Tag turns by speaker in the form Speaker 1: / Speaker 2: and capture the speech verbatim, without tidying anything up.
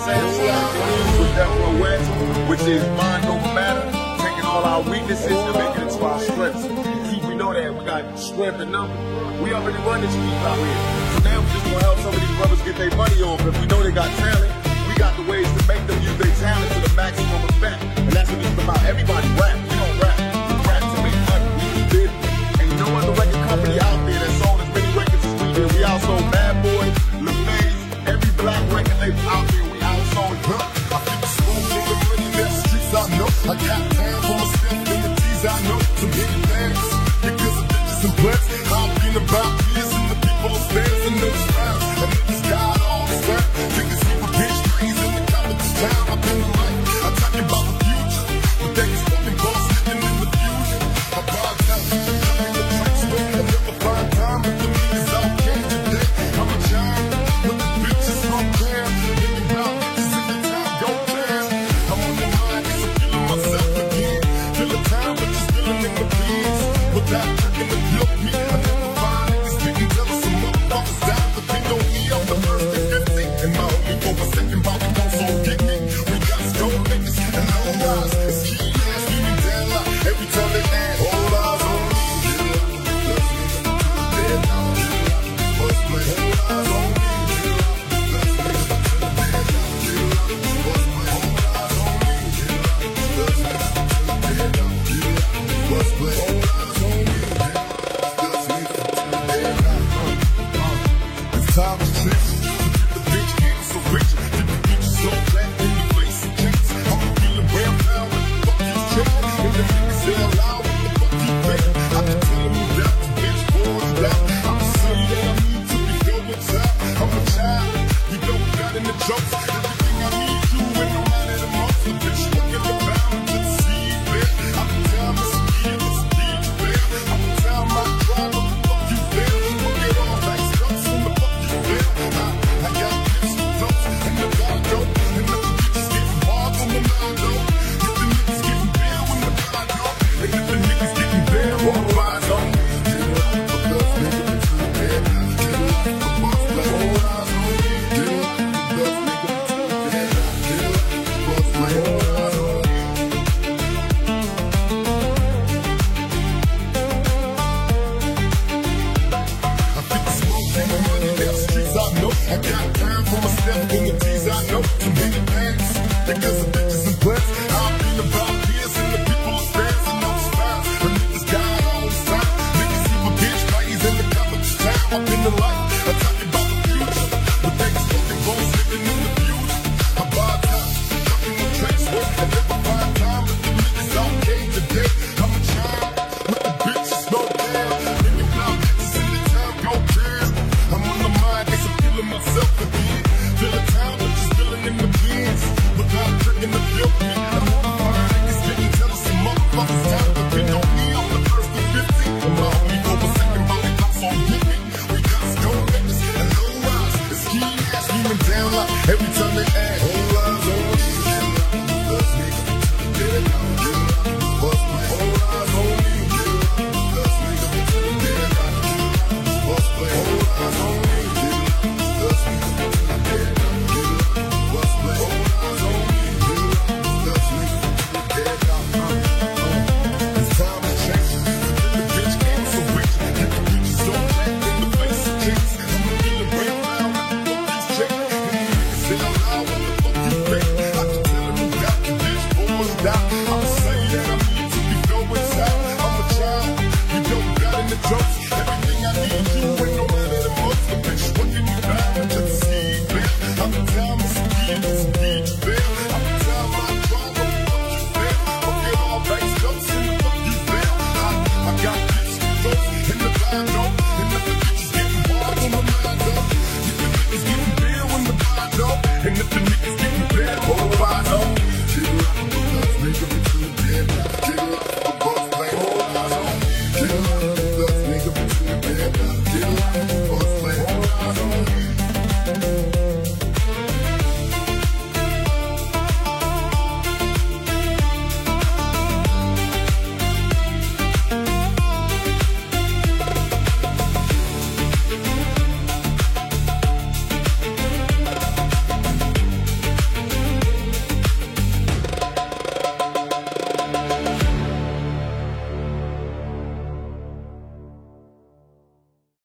Speaker 1: same strategy with Death Row West, which is mind over matter, taking all our weaknesses and making it to our strengths. Keep, we know that we got strength in numbers. We already run this street out here. So now we just gonna help some of these brothers get their money on. If we know they got talent, we got the ways to make them use their talent to the maximum effect. And that's what it's about. Everybody rap. We don't rap. We rap to make money. We did. Ain't no other record company out there that sold as many records as we did. We outsold Bad Boy, LaFaze, every black record label out there. We outsold it.
Speaker 2: I think it's smooth, nigga, money in the streets, I know. I got time for myself and the G's, I know. Some hidden bags, because of bitches and butts. I've been about years and the people upstairs and those rounds. And niggas got all the time. Niggas keep a bitch trees in the college town. I've been the life, I'm talking about the future. But they can fucking boss living in the future. I buy time, I'm in the tracks, I never find time. But the niggas out here today. I'm a giant, with the bitches from there. Thinking about bitches in the town, go there. I'm on the mind, cause I'm feeling myself again. Feeling time, but just feeling in the beats. Without drinking the milk me, I never find niggas getting jealous. Some motherfuckers down, but they know me, I'm the first to fifty. And my homie for a second, Bobby won't so get me. We got stone niggas and no lies. It's key ass, we be down like every time they ask. All eyes on me. Dead down, first place. All eyes on me. Let's make it to the dead down. First place. All eyes on me. Let's make it to the dead down. First place. All eyes on me. Let's make it to the dead down. It's time to change. The bitch getting so rich. Get the bitches so flat in the face and checks. I'm feeling real now. What the fuck you check? And the niggas say aloud. What the fuck you think? I can tell them that the bitch boys down. I'm the son that I need to be filled with time. I'm a child. We don't got in the jokes. Everything I need you and no matter the most. The bitch looking around to see it, bitch. I can tell Miss Speed, Miss Speed, bitch. I can tell my drive. What the fuck you feel? Look at all that stuff. So the fuck you feel? I, I got bitches with dope and the God dope. And the bitches getting hard on the mind though. If the niggas getting bare when the God dope. And if the niggas getting bare, all eyes on me. Because nigga be too bad. The boss play, all eyes on me. Because nigga be too bad. The boss play, all eyes on me. I think it's smoke and the money down the streets, I know. I got time for myself and the G's, I know. Some hidden bags, because of bitches and butts. I've been about years and the people upstairs and those styles. The niggas got all the time. Niggas keep a bitch plays in the college town. I've been the life, I'm talking about the future. But they can fucking boss living in the future. I buy time, fucking the tracks, I never find time. But the niggas out here today. I'm a child with the bitches, no damn. Thinking about bitches in the town, go down. I'm on the mind, cause I'm feeling myself again. Feeling time, but just feeling in the bins. Without drinking the milk, me. I never find niggas getting jealous. Some motherfuckers down, but they know me, I'm the first to fifty. And my homie for a second, Bobby don't so get me. We got stone niggas and low rise. It's key ass, we been down like every time they ask.